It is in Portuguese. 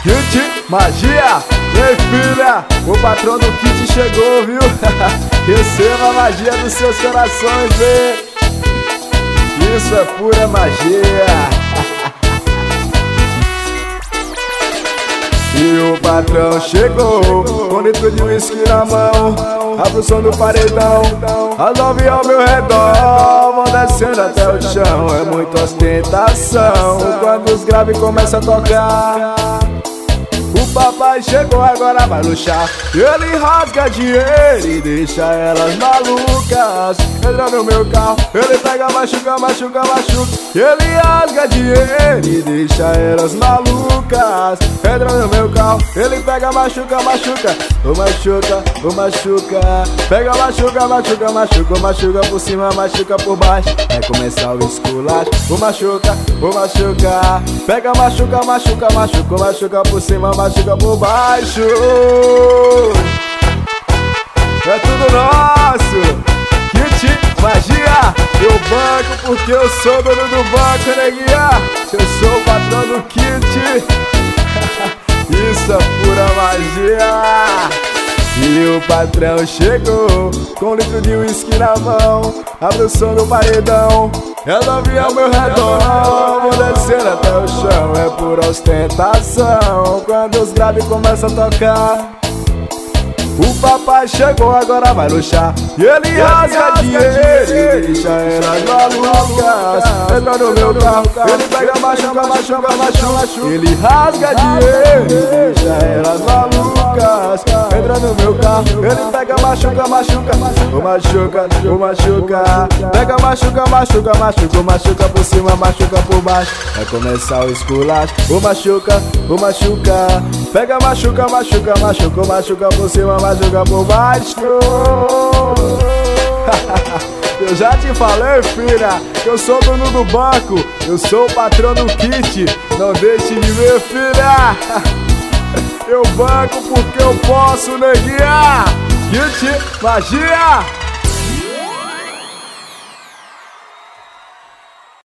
Kit Magia, ei filha, o patrão do Kit chegou, viu? Receba a magia dos seus corações, vê. Isso é pura magia. E o patrão chegou, com litro de uísque na mão, abre o som do paredão, as novinhas ao meu redor vão descendo até o chão. É muita ostentação quando os graves começam a tocar. O papai chegou, agora vai luxar. Ele rasga dinheiro e deixa elas malucas. Entra no meu carro, ele pega, machuca, machuca, machuca. Ele rasga dinheiro e deixa elas malucas. Entra no meu carro, ele pega, machuca, machuca. O machuca, o machuca. Pega, machuca, machuca, machuca. Machuca por cima, machuca por baixo. Vai começar o esculacho. O machuca, o machuca. Pega, machuca, machuca, machuca. Machuca por cima, machuca por baixo. É tudo nosso. Kit Magia, eu banco porque eu sou dono do banco, neguinha. Eu sou o patrão do Kit. Isso é pura magia. E o patrão chegou, com litro de uísque na mão, abre o som do paredão, ela vinha ao meu redor, vou descendo até o chão. É pura ostentação quando os graves começam a tocar. O papai chegou, agora vai luxar. E ele rasga dinheiro e deixa elas malucas. Entra no meu carro, ele pega, machuca, machuca, machuca. Ele rasga dinheiro e deixa elas malucas. Entra no meu carro, ele pega, machuca, machuca. O machuca, o machuca. Pega, machuca, machuca, machuca. O machuca por cima, machuca por baixo. Vai começar o esculacho. O machuca, o machuca. Pega, machuca, machuca, machuca. O machuca por cima, machuca por baixo. Eu já te falei, filha, que eu sou dono do banco. Eu sou o patrão do Kit. Não deixe de ver, filha. Eu banco porque eu posso, neguinha. Kit Magia.